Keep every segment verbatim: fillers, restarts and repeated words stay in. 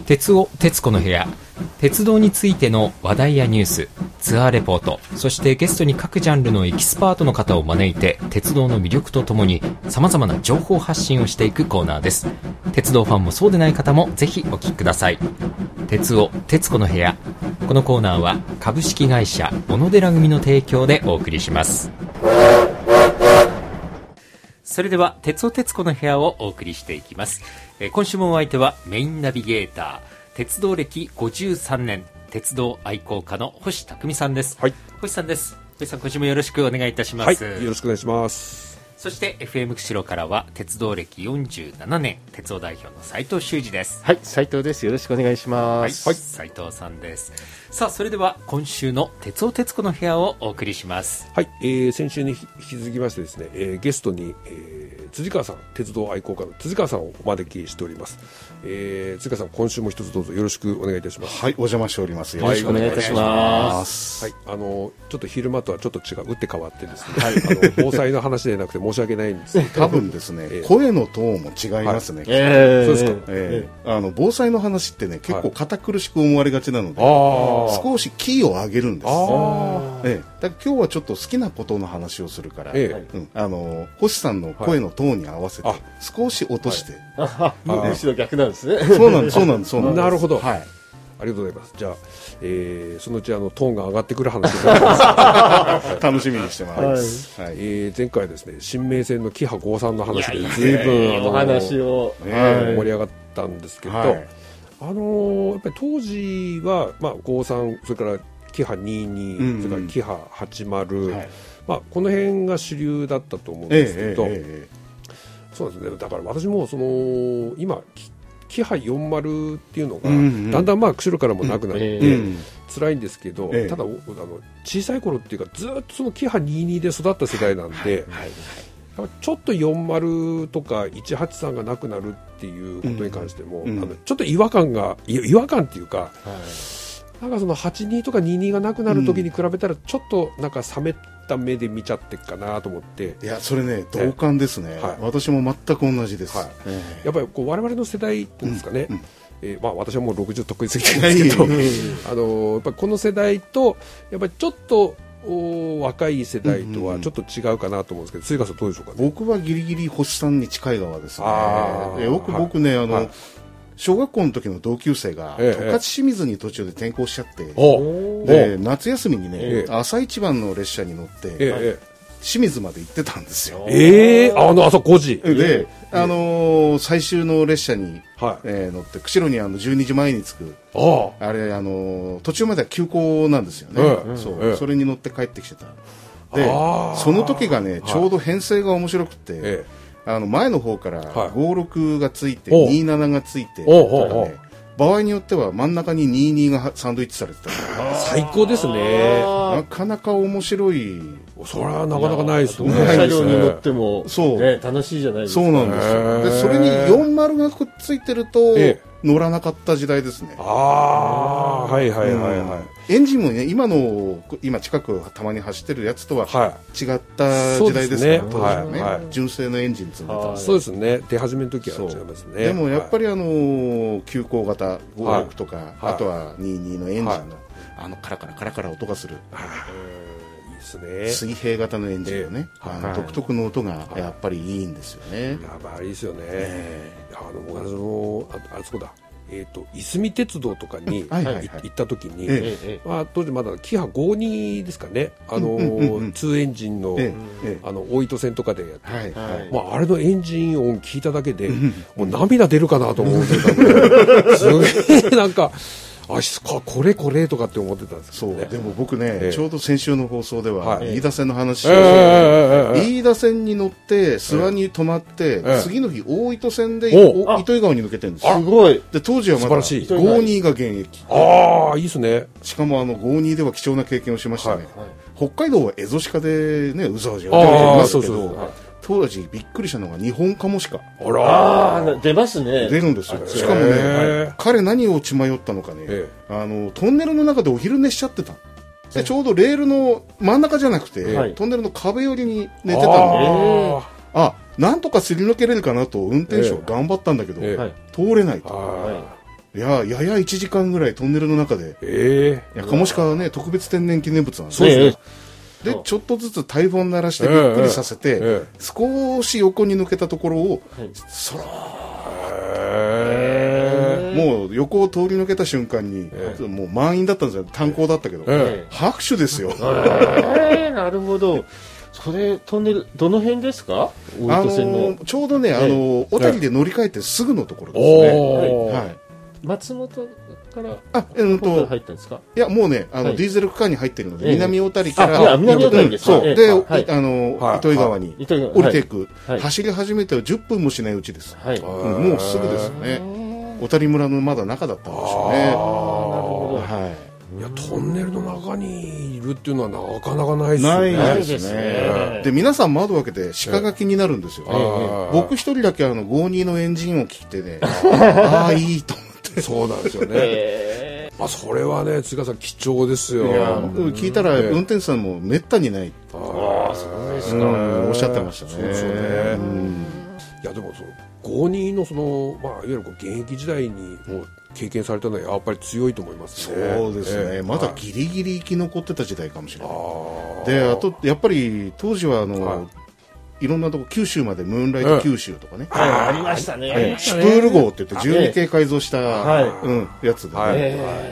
鉄尾鉄子の部屋、鉄道についての話題やニュース、ツアーレポート、そしてゲストに各ジャンルのエキスパートの方を招いて鉄道の魅力とともに様々な情報発信をしていくコーナーです。鉄道ファンもそうでない方もぜひお聞きください。鉄尾鉄子の部屋、このコーナーは株式会社小野寺組の提供でお送りします。それでは鉄尾鉄子の部屋をお送りしていきます。えー、今週もお相手はメインナビゲーター、鉄道歴ごじゅうさんねん、鉄道愛好家の星匠さんです。 はい、 星さんです。星さん、今週もよろしくお願いいたします。 はい、よろしくお願いします。 そして エフエム 釧路からは鉄道歴よんじゅうななねん、鉄道代表の斉藤修二です。 はい、斉藤です。よろしくお願いします。 はい、斉藤さんです。さあ、それでは今週の鉄尾鉄子の部屋をお送りします。 はい、えー、先週に引き続きましてですね、えー、ゲストに、えー、辻川さん、鉄道愛好家の辻川さんをお招きしております。えー、辻川さん、今週も一つどうぞよろしくお願いいたします。 はい、お邪魔しております。 よろしくお願いいたします。 はい、あのちょっと昼間とはちょっと違う、打って変わってですね、はい、あの防災の話でなくて申し訳ないんですけど多分ですね、えー、声のトーンも違いますね。 はい、えー、そうですか。 えー、あの防災の話ってね、結構堅苦しく思われがちなので、はい、少しキーを上げるんです。あ、えー、だから今日はちょっと好きなことの話をするから、えーうん、あの星さんの声のトーンに合わせて少し落として、 はい、むしろ逆なんですね。 そうなんです、そうなんです、そうなんです。 なるほど。はい、ありがとうございます。じゃあ、えー、そのうちあのトーンが上がってくる話になります。 楽しみにしてます。 はい、えー、前回はですね、新名線のキハごさんの話で随分お話を、 ね、はい、盛り上がったんですけど、はい、あのー、やっぱり当時は、まあ、ごさん、それからキハにじゅうに、うんうん、それからキハはちじゅう、はい、まあ、この辺が主流だったと思うんですけど、えーえー、そうですね、だから私もその今キハよんじゅうっていうのが、うんうん、だんだんまあ釧路からもなくなって、うん、辛いんですけど、えー、ただあの小さい頃っていうかずっとそのキハにじゅうにで育った世代なんで、はいはい、ちょっとよんじゅうとかいちはちさんがなくなるっていうことに関しても、うん、あのちょっと違和感が違和感っていうか、はい、なんかそのはちじゅうにとかにじゅうにがなくなる時に比べたらちょっとなんか冷めた目で見ちゃってっかなと思って。 いや、それね、同感ですね、はい、私も全く同じです、はい、 えー、やっぱりこう我々の世代っていうんですかね、うんうん、えーまあ、私はもうろくじゅうとっくに過ぎてるんですけど、あのー、やっぱりこの世代とやっぱりちょっと若い世代とはちょっと違うかなと思うんですけど、辻川さんどうでしょうかね。 僕はギリギリ星さんに近い側ですね。あ、よく僕ね、はい、あの、はい、小学校の時の同級生が、ええ、十勝清水に途中で転校しちゃって、で夏休みにね、ええ、朝一番の列車に乗って、ええ、清水まで行ってたんですよ。 えー、あの朝ごじで、あのー、最終の列車に、はい、えー、乗って釧路にあのじゅうにじまえに着く、あ, あれ、あのー、途中までは休校なんですよね、ええ、そう、え、それに乗って帰ってきてた。でその時がね、ちょうど編成が面白くて、ええ、あの前の方からごじゅうろくがついて、にじゅうなながついて、ね、場合によっては真ん中ににじゅうにがサンドイッチされてた。 最高ですね。 なかなか面白い。 それはなかなかないですね。 車両に乗っても、そう、ね、楽しいじゃないですか。 そうなんですよ。でそれによんじゅうがくっついてると、ええ、乗らなかった時代ですね。 ああ、はいはいはいはい、 うん、エンジンもね、今の今近くたまに走ってるやつとは違った時代ですから、当時はね、はいはい、純正のエンジン積んでた。 そうですね。出始めの時は違いますね。 でもやっぱりあのー、急行型ごじゅうろくとか、はい、あとはにじゅうにのエンジンの、はい、あのカラカラカラカラ音がする。はい、水平型のエンジンのね、えー、あの独特の音がやっぱりいいんですよね。 やっぱりいいですよね。えー、あの私も あ, あそうだ、えーと、いすみ鉄道とかにはいはい、はい、行った時に、えーまあ、当時まだキハごじゅうにですかね、あの、うんうんうん、ツーエンジンの、えー、あの大糸線とかでやって、はいはい、まあ、あれのエンジン音聞いただけで、うん、もう涙出るかなと思ってたんで、すげえなんかあ、これこれとかって思ってたんですけど、ね、 そうでも僕ね、えー、ちょうど先週の放送では、はい、飯田線の話をして、えー、飯田線に乗って諏訪に泊まって、えー、次の日大糸線で糸魚川に抜けてるんですよ。 すごい。 で当時はまだごじゅうにが現役。 ああ、いいですね。 しかもあのごじゅうにでは貴重な経験をしましたね、はいはい、北海道はエゾシカでね、うざうざやってますけど、当時びっくりしたのが日本カモシカ。 あらー、出ますね。 出るんですよ。しかもね、彼何を血迷ったのかね、あのトンネルの中でお昼寝しちゃってた。でちょうどレールの真ん中じゃなくて、トンネルの壁寄りに寝てたので、あ、なんとかすり抜けれるかなと運転手は頑張ったんだけど、通れないと。 いやややいちじかんぐらいトンネルの中で、 えー、いやカモシカはね特別天然記念物なんですよ。そうですね。 でちょっとずつ大砲鳴らしてゆっくりさせて、えーえー、少し横に抜けたところを、はい、そらー、もう横を通り抜けた瞬間に、えー、もう満員だったんですよ。炭鉱だったけど、えー、拍手ですよ。 えー、なるほど。それトンネルどの辺ですか？大糸線の、 あのー、ちょうどね、えー、あの小谷で乗り換えてすぐのところですね。 はいはい、松本からあ、えー、と入ったんですか？ いやもうねあの、はい、ディーゼル区間に入っているので、えー、南小谷から、 いや南小谷ですそう、えー、で、 はい、 あの、はい、糸魚川に降りていく、はい、走り始めてはじゅっぷんもしないうちです。はい、うん、もうすぐですよね。小谷村のまだ中だったんでしょうね。あ、なるほど。はい。 いやトンネルの中にいるっていうのはなかなかないですね。 ないですね。で皆さん窓を開けて鹿が気になるんですよ。僕一人だけあのごじゅうにのエンジンを聞いてね、ああいいと思って。 そうなんですよね。まあそれはね塚さん貴重ですよ。 いや聞いたら運転手さんもめったにない。 ああそうですか。 おっしゃってましたね。 そうですよね。いやでもそのごじゅうにのそのまあいわゆるこう現役時代にもう経験されたのはやっぱり強いと思いますね。 そうですね、えー、まだギリギリ生き残ってた時代かもしれない。あであとやっぱり当時はあの、はい、いろんなとこ九州までムーンライト九州とかね、 はい、ありましたね、 はい、シュプール号って言ってじゅうに系改造した、はいうん、やつで、ねはい、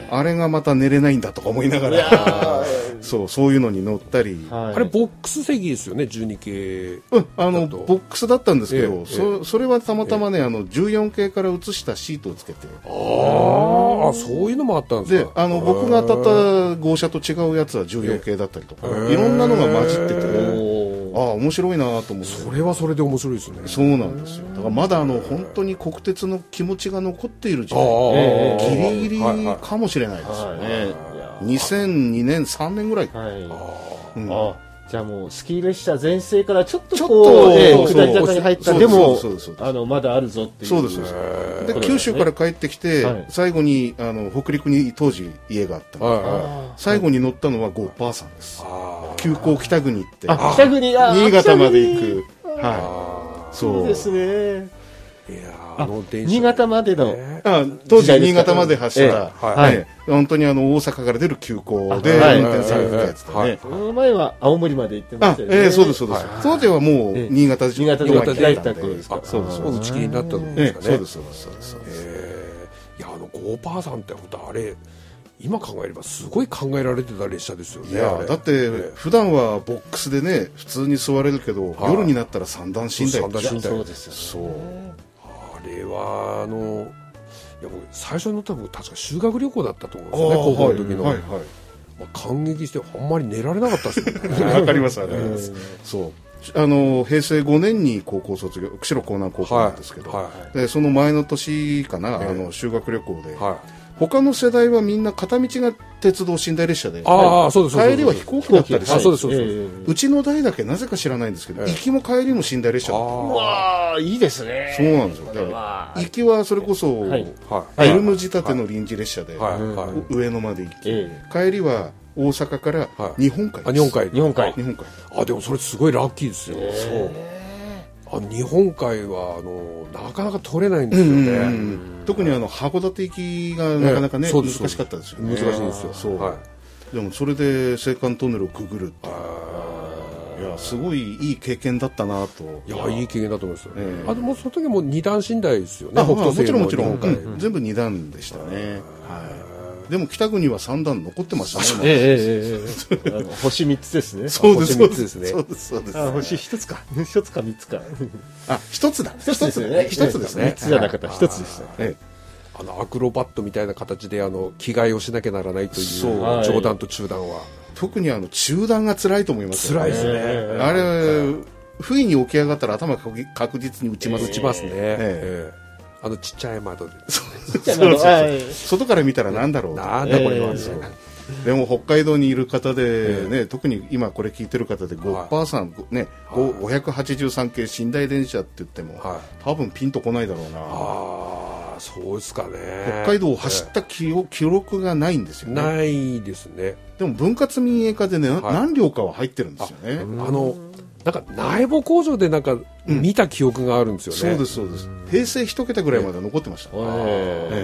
あれがまた寝れないんだとか思いながらそうそういうのに乗ったり、 はい、あれボックス席ですよねじゅうに系、 うん、あのボックスだったんですけど、えー、そ, それはたまたまね、えー、あのじゅうよん系から移したシートをつけて、 ああそういうのもあったんですか。 であの僕が当たった号車と違うやつはじゅうよん系だったりとか、えー、いろんなのが混じってて、ああ面白いなと思って。 それはそれで面白いですね。 そうなんですよ。だからまだあの本当に国鉄の気持ちが残っている時代、えー、ギリギリかもしれないですよね。にせんにねんさんねんぐらい、はい、 あ、うん、あじゃあもうスキー列車全盛からちょっとこう、えー、下り坂に入ったでもあのまだあるぞっていう。 そうですそうです。で九州から帰ってきて、はい、最後にあの北陸に当時家があったので、はい、最後に乗ったのはゴッパーさんです。急行北国って、 あ北国あ新潟まで行く、はい、 そうですね。 いやあの電車新潟までの、 えー、あ当時新潟まで走った、えーはいはい、本当にあの大阪から出る急行で運転されてたやつでね。 その前は青森まで行ってましたよね。 えー、そうですそうです。当時はもう新潟新潟で帰った頃ですか。 そうです打ち切りになったんですかね。そうですそうですそうです。 えー、いやあのゴーパーさんって本当あれ今考えればすごい考えられてた列車ですよね。 いやだって普段はボックスでね普通に座れるけど、夜になったら三段寝台。 三段寝台。 そうですよね。 そうあれはあのいや僕最初に乗った僕確か修学旅行だったと思うんですよね高校の時の、はいはいはいまあ、感激してあんまり寝られなかったですもんね。 わかりますわかります。そうあの平成ごねんに高校卒業釧路江南高校なんですけど、はいはい、でその前の年かな、えー、あの修学旅行で、はい他の世代はみんな片道が鉄道寝台列車で、 あそうです帰りは飛行機だったりして、 そうですそうです、えー、 うちの代だけなぜか知らないんですけど、えー、行きも帰りも寝台列車だった。うわいいですね。 そうなんですよ。だから行きはそれこそ、はい、エルム仕立ての臨時列車で、はいはい、上野まで行き、えー、帰りは大阪から日本海です、 はい、日本海日本海日本海あでもそれすごいラッキーですよ、えー、そうあ日本海はあのなかなか取れないんですよね、うんうんうん、 特にあの函館行きがなかなかね、えー、難しかったですよね。 難しいんですよ。 そう、はい、でもそれで青函トンネルをくぐるっていやすごいいい経験だったなと。 いやいい経験だと思いますよ、えー、あでもその時も二段寝台ですよね。 北斗星のもちろんもちろん、うん、全部二段でしたね。はいでも北国は三段残ってましたね。 ええええええ星三つですね。 そうです星三つですね。 そうですそうです。 あ星一つか一つか三つか。 あ一つだ一つですね。 一つですね。 三つじゃなかった一つでした。ええあのアクロバットみたいな形であの着替えをしなきゃならないという上段と中段は、 特にあの中段が辛いと思いますよね。辛いですね。 あれ不意に起き上がったら頭確実に打ちます。 打ちますね。ええあのちっちゃい窓で外から見たらなんだろうなんだこれは、えー、でも北海道にいる方で、ねえー、特に今これ聞いてる方で ごパーセント、ねはい、ごひゃくはちじゅうさん系寝台電車って言っても、はい、多分ピンとこないだろうな。 あそうですかね。 北海道を走った記録がないんですよね。 ないですね。 でも分割民営化でね、はい、何両かは入ってるんですよね。 あ, あのなんか内部工場でなんか見た記憶があるんですよね、 うん、そうですそうです。平成一桁ぐらいまで残ってました、えーえ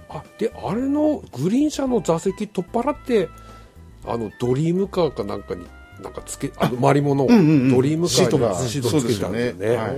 あであれのグリーン車の座席取っ払ってあのドリームカーかなんかになんかつけあの回り物を、うんうんうん、ドリームカーにシートつけたんですよね。はい、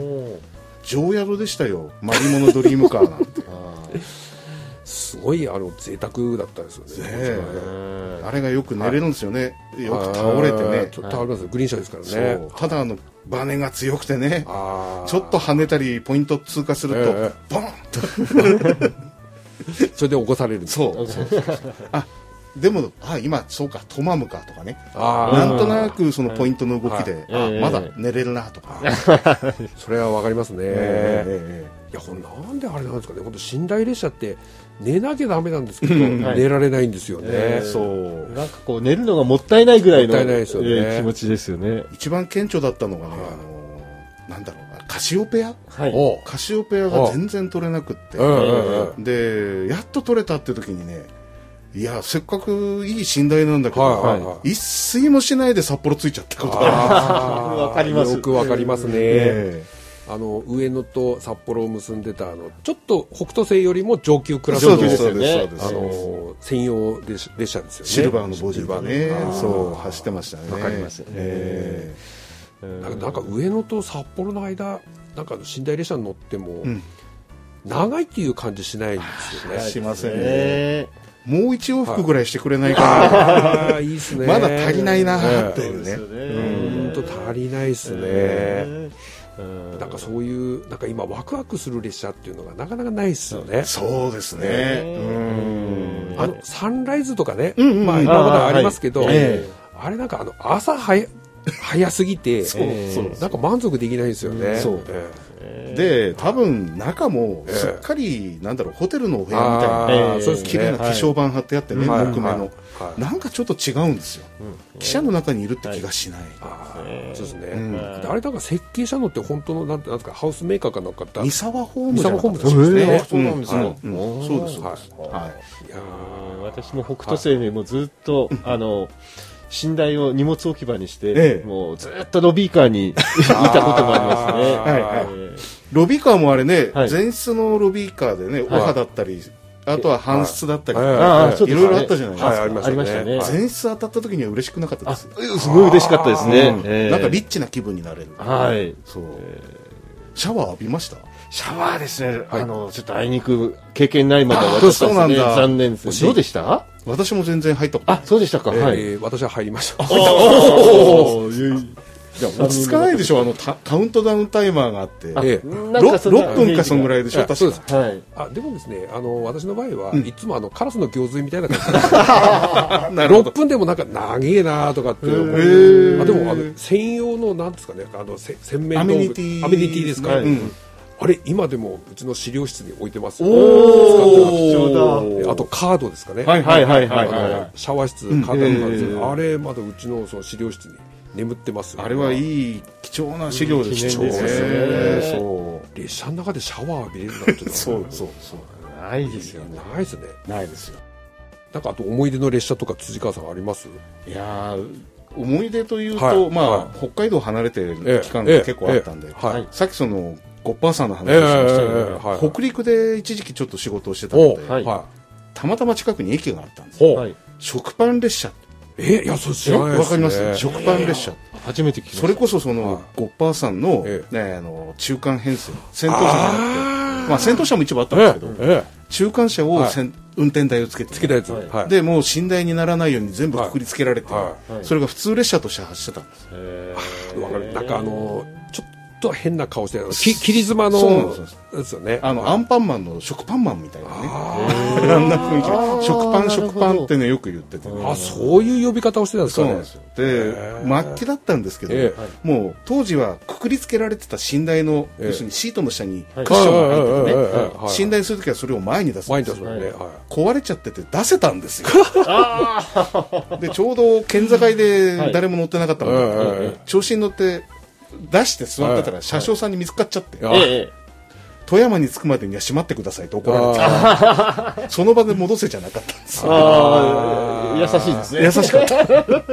上宿でしたよ、回り物ドリームカーなんてすごいあの贅沢だったですよ ね, ねあれがよく寝れるんですよね、はい、よく倒れてね、 倒れます、グリーン車ですからね。 ただあのバネが強くてね、ちょっと跳ねたりポイント通過すると、えー、ボンとそれで起こされるんです。 そうそうそうあでもあ今そうかトマムかとかね、なんとなくそのポイントの動きで、あまだ寝れるなとかそれはわかりますね、えー、いやほんなんであれなんですかね、本当寝台列車って寝なきゃダメなんですけど、うんはい、寝られないんですよね、えー、 そうなんかこう寝るのがもったいないぐらいのもったいないですよね、えー、気持ちですよね。 一番顕著だったのがね、はい、あのなんだろうカシオペア、はい、カシオペアが全然取れなくって、でやっと取れたっていう時にね、いやせっかくいい寝台なんだけど、はいはいはい、一睡もしないで札幌着いちゃったことがわかります。 よくわかりますね、えー、あの上野と札幌を結んでたあのちょっと北斗星よりも上級クラスの専用列車ですよね。 シルバーのボディがねそう走ってましたね。 わかります、えー、なんか、なんか上野と札幌の間なんか寝台列車に乗っても、うん、長いっていう感じしないんですよね。 しませんね。もう一往復ぐらいしてくれないかな、 はい、いいっすね。 まだ足りないなっていうね。 本当足りないっすね。なんかそういうなんか今ワクワクする列車っていうのがなかなかないっすよね。 そうですね。 うんあのサンライズとかね、まあ今までありますけど、あれなんかあの朝早早すぎてそうそうなんか満足できないんですよね。そうで多分中もすっかりなんだろうホテルのお部屋みたいな、えー、綺麗な気象板貼ってあってね、はい、木目の、はいはい、なんかちょっと違うんですよ、うん、汽車の中にいるって気がしない、 はい、あそうですね、うん、あれなんか設計したのって本当のなんてなんですかハウスメーカーかなんか三沢ホーム三沢ホームですね、 えー、そうなんですよ、うんうん、そうですそうです、はいはい、 いや私も北斗星にもずっと、はい、あの寝台を荷物置き場にして、ええ、もうずっとロビーカーにいたこともありますね。はいはい、 えー、ロビーカーもあれね、はい、前室のロビーカーでね、オハだったり、はい、あとは半室だったり、はい、いろいろあったじゃないですか。はい、ありましたね。前室当たった時には嬉しくなかったです。 すごい嬉しかったですね、うんえー。なんかリッチな気分になれる。はい。そう。えー、シャワー浴びました？ シャワーですね、はい、あのちょっとあいにく経験ないまま私はですね、残念です。どうでした？ 私も全然入ったことない。あ、そうでしたか。 えーはい、私は入りました。 おお。いや落ち着かないでしょ、あのカウントダウンタイマーがあって、ええ、ろっぷんかそんぐらいでしょ、確か。そうです。 はい。あでもですね、あの私の場合は、うん、いつもあのカラスの行水みたいな感じで、ろっぷんでもなんか長えなとかって思う。あでもあの専用のなんですかね、あの洗面のアメニティアメニティですか。はいうん、あれ今でもうちの資料室に置いてます。 おお。 あとカードですかね。 はいはいはいはい、はい、 シャワー室カードのカード、あれまだうちのその資料室に眠ってます。 あれはいい貴重な資料ですね。貴重ですね。そう。 列車の中でシャワー浴びれるなんてそうそうそうないですよね。 ないですね。 ないですよ。 なんかあと思い出の列車とか辻川さんあります？ いや思い出というと、はい、まあ、はい、北海道離れてる期間が結構あったんで、えええはい、さっきそのゴッパーさんの話をしましたけど、えーはい、北陸で一時期ちょっと仕事をしてたので、はい、たまたま近くに駅があったんですよ、はい、食パン列車。 えいやそう知らないですね。 わかります？食パン列車、 えー、初めて聞きました。 それこそその、はい、ゴッパーさんの、えーね、あの中間編成先頭車があってまあ先頭車も一部あったんですけど、えー、中間車を、はい、運転台をつけてつけたやつ、はい、 でもう寝台にならないように全部くくりつけられて、はいはい、それが普通列車として走ってたんです。 えー、わかる。なんかあのちょっと変な顔してるき切妻のですよね。 あのアンパンマンの食パンマンみたいなね。あんな雰囲気。食パン食パンってねよく言ってて、ね。 あそういう呼び方をしてたんですかね。 そうなんですよ。で末期だったんですけど、えー、もう当時はくくりつけられてた寝台の、えー、要するにシートの下にクッションが入っててね。寝台するときはそれを前に出すんですよ。前に出すね。壊れちゃってて出せたんですよ。でちょうど県境で誰も乗ってなかったので、調子に乗って出して座ってたら車掌さんに見つかっちゃって、はいはい、富山に着くまでには閉まってくださいと怒られてその場で戻せじゃなかったんです。 あ優しいですね。 優しかった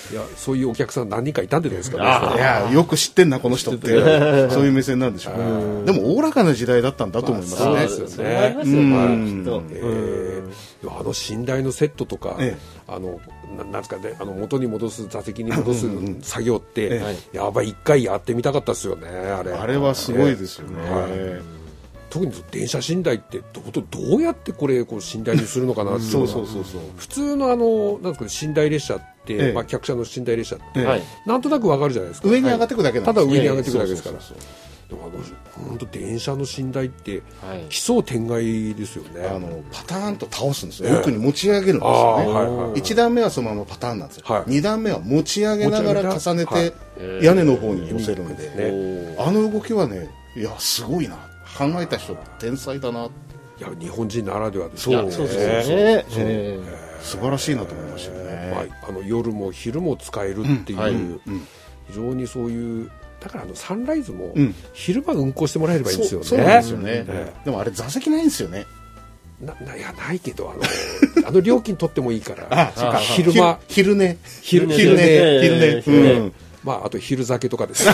いやそういうお客さん何人かいたんじゃないですかね。 いやよく知ってんなこの人っていうそういう目線なんでしょうね。でもおおらかな時代だったんだと思いますね。 そうですよね。あの寝台のセットとか、ええ、あのななんですかね、あの元に戻す座席に戻す作業って、うんうん、やばい一回やってみたかったですよね。あれあれはすごいですよね。はい、 特に電車寝台ってどどうやってこれこう寝台にするのかなっていうのがそうそうそうそう普通のあのなんですか寝台列車って、ええまあ、客車の寝台列車って、ええ、なんとなくわかるじゃないですか。 上に上がっていくだけなんです、 ただ上に上がっていくだけですから。でもあの本当電車の寝台って奇想天外ですよね。 あのパターンと倒すんですよ、ええ、奥に持ち上げるんですよね、はいはい、いち段目はそのままパターンなんですよ、はい、に段目は持ち上げながら重ねて屋根の方に寄せるんで、はい、あの動きはね、いやすごいな、考えた人天才だな。いや日本人ならではですね。そうですね、えー、素晴らしいなと思いましたね、 まあ、あの夜も昼も使えるっていう、うんはいうん、非常にそういうだからあのサンライズも昼間運行してもらえればいいんですよね。 そうなんですよね、えー、でもあれ座席ないんですよね。 なないやないけどあのあの料金取ってもいいからあ昼間昼寝昼寝昼寝昼寝、うん、 まああと昼酒とかです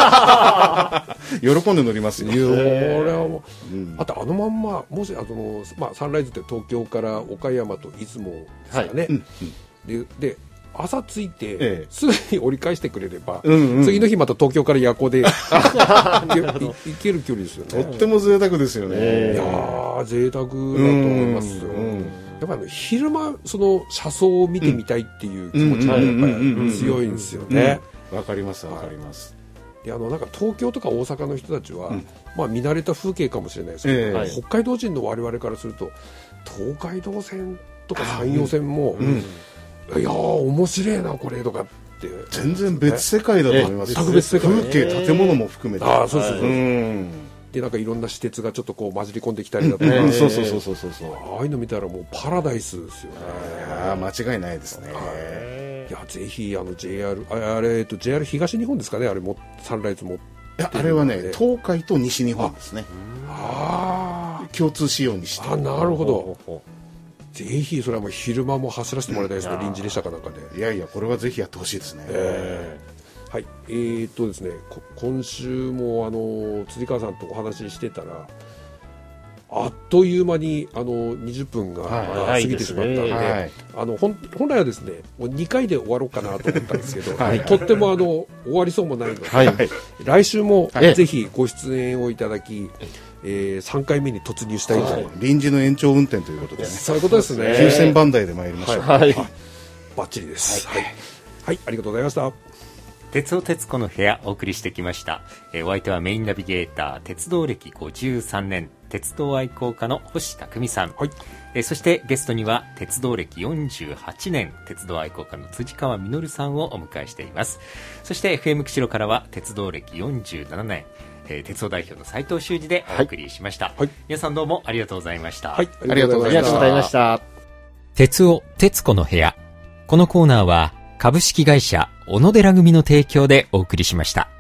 喜んで乗りますよ。 俺はもう、うん、あとあのまんまもしあの、まあ、サンライズって東京から岡山と出雲ですかね、はいうんうん、でで朝着いて、ええ、すぐに折り返してくれれば、うんうん、次の日また東京から夜行で行ける距離ですよね。 とっても贅沢ですよね。 いやー贅沢だと思いますよ。うんうん、やっぱり昼間その車窓を見てみたいっていう気持ちがやっぱり強いんですよね。 わかりますわかります。 であのなんか東京とか大阪の人たちは、うん、まあ見慣れた風景かもしれないですけど、えー、北海道人の我々からすると東海道線とか山陽線も、うんうん、いやー面白いなこれとかって全然別世界だと思います。 全く別世界、 風景建物も含めて、 ああそうそうそうそう、うんでなんかいろんな私鉄がちょっとこう混じり込んできたりだとか、 うん、そうそうそうそうそうそう、 ああいうの見たらもうパラダイスですよね。 ああ間違いないですね。 いやぜひあの ジェイアール あ, あれ、えっと、ジェイアール 東日本ですかね、あれもサンライズ持っていやあれはね東海と西日本ですね。 ああ共通仕様にして。 あなるほど。ぜひそれはもう昼間も走らせてもらいたいですね、臨時列車かなんかで。 いやいやこれはぜひやってほしいですね。えー、はいえー、っとですね今週もあの辻川さんとお話ししてたらあっという間にあのにじゅっぷんが過ぎてしまったので、はい、あの 本, 本来はですねもうにかいで終わろうかなと思ったんですけどはい、とってもあの終わりそうもないので、はい、来週もぜひご出演をいただき、えー、さんかいめに突入したいと、はい、 臨時の延長運転ということで、ね、 そういうことですね。 きゅうせんばん台で参りましょう。はいはい、 バッチリです、はいはいはい、ありがとうございました。 鉄尾鉄子の部屋お送りしてきました。えー、お相手はメインナビゲーター鉄道歴ごじゅうさんねん鉄道愛好家の星匠さん、はいえー、そしてゲストには鉄道歴よんじゅうはちねん鉄道愛好家の辻川実さんをお迎えしています。そして エフエム 釧路からは鉄道歴よんじゅうななねん、えー、鉄道代表の斉藤修二でお送りしました、はいはい、皆さんどうもありがとうございました。 はい、ありがとうございました。 鉄尾鉄子の部屋、このコーナーは株式会社小野寺組の提供でお送りしました。